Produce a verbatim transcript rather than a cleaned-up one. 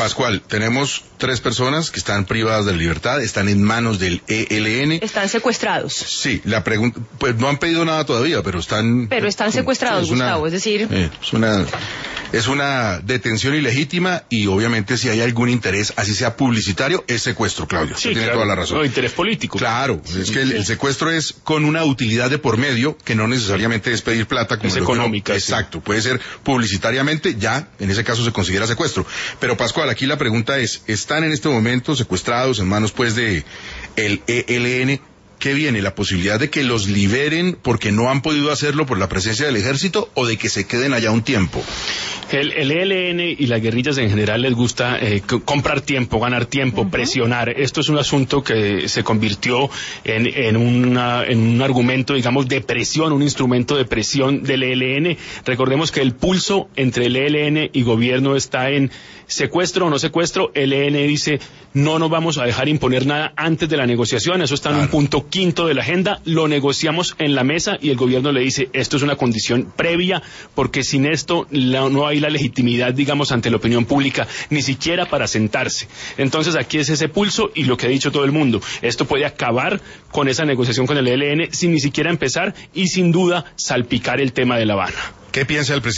Pascual, tenemos tres personas que están privadas de libertad, están en manos del E L N. Están secuestrados. Sí, la pregunta, pues no han pedido nada todavía, pero están... Pero están secuestrados, es una, Gustavo, es decir... Eh, es una... Es una detención ilegítima y obviamente si hay algún interés, así sea publicitario, es secuestro, Claudio. Sí, tiene claro, toda la razón. No, interés político. Claro, sí, es que el, el secuestro es con una utilidad de por medio, que no necesariamente es pedir plata. Como es económica. No, exacto, sí. Puede ser publicitariamente, ya, en ese caso se considera secuestro. Pero Pascual, aquí la pregunta es, ¿están en este momento secuestrados en manos pues de el E L N? ¿Qué viene? ¿La posibilidad de que los liberen porque no han podido hacerlo por la presencia del ejército o de que se queden allá un tiempo? El, el E L N y las guerrillas en general les gusta eh, comprar tiempo, ganar tiempo, uh-huh. presionar. Esto es un asunto que se convirtió en, en, una, en un argumento, digamos, de presión, un instrumento de presión del E L N. Recordemos que el pulso entre el E L N y gobierno está en secuestro o no secuestro. El E L N dice, no nos vamos a dejar imponer nada antes de la negociación. Eso está en claro. un punto quinto de la agenda. Lo negociamos en la mesa y el gobierno le dice, esto es una condición previa, porque sin esto la, no hay la legitimidad, digamos, ante la opinión pública, ni siquiera para sentarse. Entonces aquí es ese pulso y lo que ha dicho todo el mundo. Esto puede acabar con esa negociación con el E L N sin ni siquiera empezar y sin duda salpicar el tema de La Habana. ¿Qué piensa el presidente?